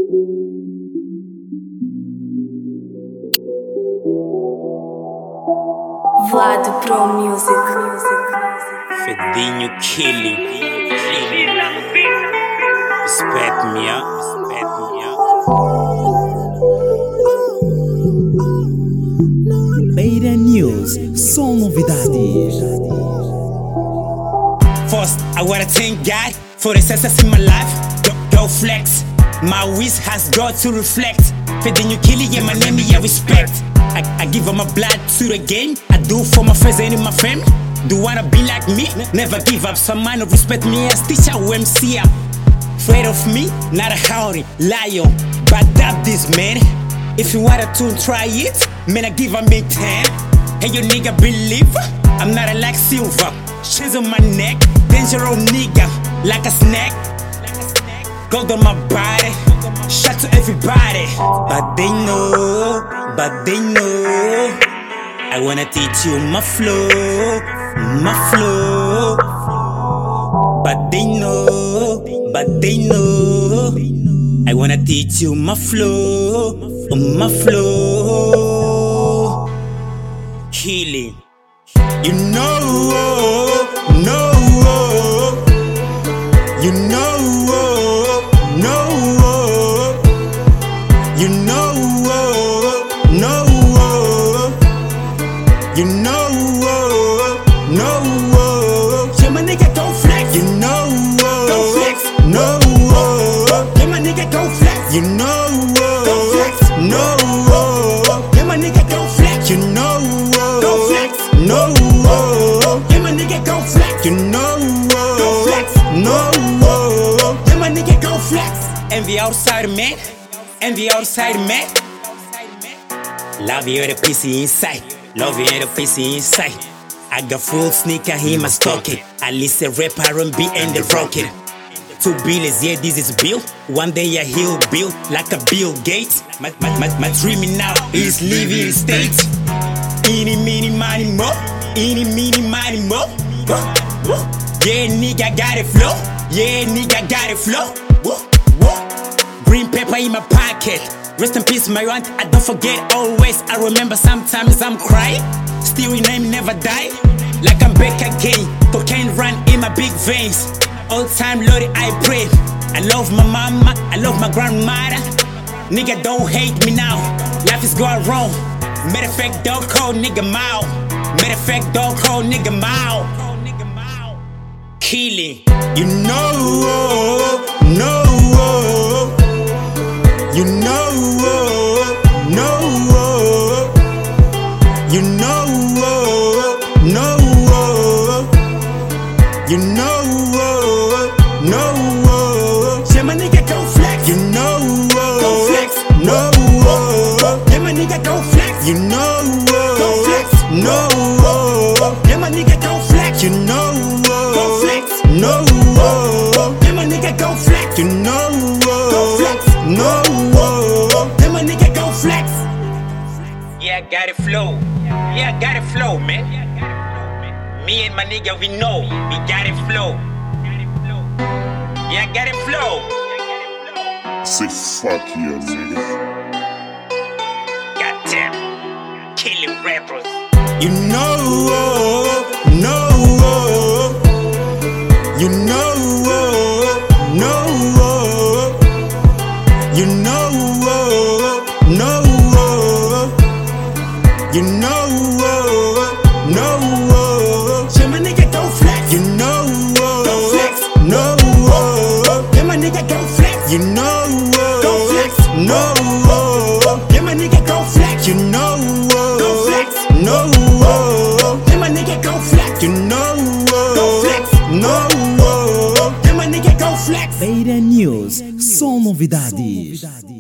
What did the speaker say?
Vlad Pro Music. Fedinho Killing. Respect me, respect me. Beira News, só novidades. First, I wanna thank God for the success in my life. Go flex. My wish has got to reflect. Fedinho Killing, yeah, my name, yeah, respect. I give all my blood to the game. I do for my friends and in my family. Do wanna be like me? Never give up. Some man who respect me as teacher who MC. Afraid of me? Not a howdy lion. But that this man. If you wanted to try it, man, I give a me 10. Hey, you nigga believe? I'm not a like silver. Chains on my neck. Dangerous nigga. Like a snack. Gold on my body. Shout to everybody. But they know. I wanna teach you my flow. But they know. I wanna teach you my flow. Healing. You know. Yeah, my nigga go flex. You know, go flex. No, yeah, my nigga go flex. You know, go flex. No, yeah, my nigga go flex. You know, go flex. No, yeah, my nigga go flex. You know, go flex. No, yeah, my nigga go flex. Envy outside, man. Envy outside, man. Love you the PC inside. Love you the PC inside. I got full sneaker in my stocking. I listen rap R&B and the rockin'. 2 billion, yeah, this is Bill. One day he'll build like a Bill Gates. My dreaming now is living in states. Eeny, meeny, money, mo. Eeny, meeny, money, mo. Yeah, nigga got it flow. Yeah, nigga got it flow. Green pepper in my pocket. Rest in peace, my aunt. I don't forget always. I remember sometimes I'm crying. Still your name never die. Like I'm back again. Cocaine run in my big veins. All time loaded, I pray. I love my mama, I love my grandmother. Nigga, don't hate me now. Life is going wrong. Matter of fact, don't call nigga Mao. Matter of fact, don't call nigga Mao. Killing. You know, no. You know, no. You know, no. You know, no. Yeah, my nigga go flex. You know, go flex. No. Yeah, my nigga go flex. You know, go flex. No. Yeah, my nigga go flex. You know, go flex. No. Yeah, my nigga go flex. You know, go flex. No. Yeah, my nigga go flex. Yeah, I got it flow. Yeah, I got it flow, man. Me and my nigga, we know. We got it flow. Yeah, I got it flow. Say fuck yeah, nigga. Goddamn. Killing rappers. You know, no. You know, no. You know, no. You know, no. Yeah, my nigga go flex. You know, go flex. No. Yeah, my nigga go flex. You know, go flex. No. Yeah, my nigga go flex. You know, go flex. No. Yeah, my nigga go flex. You know, go flex. No. Yeah, my nigga go flex. Beira News, só novidades.